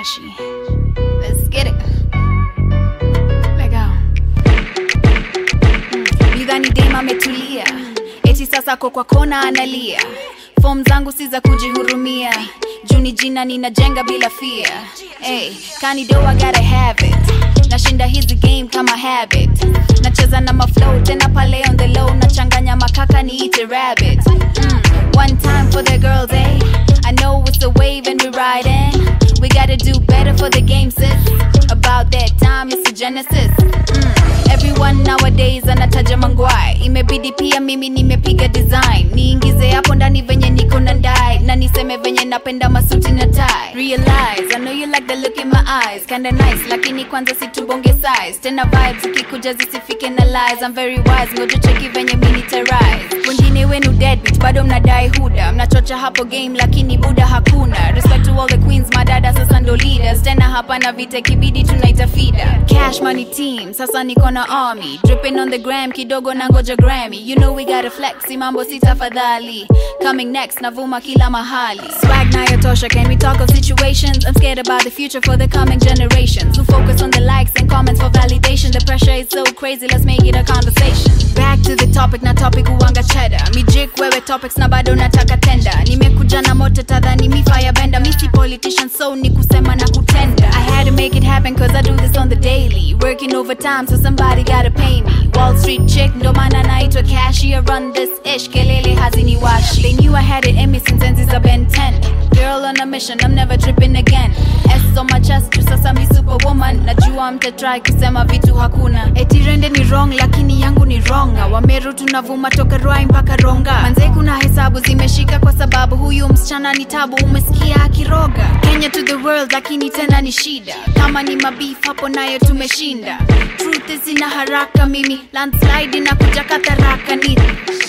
Washi. Let's get it. Lego. Lidhani dema ametulia, eti sasa kwa kona analia. Form zangu si za kujihurumia, juni jina ninajenga bila fear. Hey, kanido I gotta have it. Nashinda hizi game kama habit. Nacheza na maflow tena pale on the low. Nachanganya makaka niite rabbit. One time for the girls, eh? I know it's a wave and we riding. We gotta do better for the game, sis. About that time, it's a genesis. Everyone nowadays anataja mangwai. Imebidi pia mimi nimepiga design. Niingize hapo ndani venye niko na ndai. Na niseme venye napenda masuti na tie. Realize, I know you like the look in my eyes. Kinda nice, lakini kwanza situbonge size. Tena vibes ukikuja zisifike na lies. I'm very wise, ngoja cheki venye mini terrorize. Wengine wenu deadbeat, bado mnadai huda. Mnachocha hapo game, lakini buda hakuna. Respect to all the queens, madada sasa ndo leaders. Tena hapa na vita kibidi tunaita feeder. Cash money team, sasa niko na army. Dripping on the gram, kidogo na ngoja Grammy. You know we gotta flex, mambo sitafadhali. Coming next, navuma kila mahali. Swag na yatosha, can we talk of situations? I'm scared about the future for the coming generations. Who focus on the likes and comments for validation. The pressure is so crazy, let's make it a conversation. Back to the topic, na topic uwanga cheddar. Mijik wewe topics na bado nataka tenda. Nimekuja na moto tadhani mi firebender. Misi politician so ni kusema na kutenda. I had to make it happen cause I do this on the daily. Working overtime so somebody gotta pay me. Wall Street chick ndo maana naitwa cashier. Run this ish, kelele hazini washi. They knew I had it in me since enzi za Ben 10. Girl on a mission, I'm never tripping again. S on my chest, tu sasa mi superwoman. Najua mtatry kusema vitu hakuna. Eti rende ni wrong, lakini yangu ni wronga. Wameru tunavuma toka Ruai mpaka Ronga. Manze kuna hesabu zimeshika kwa sababu huyu msichana ni tabu. Umesikia akiroga Kenya to the world, lakini tena ni shida. Kama ni mabeef hapo nayo tumeshinda. Truth is ina haraka mimi. Landslide inakuja kataraka ni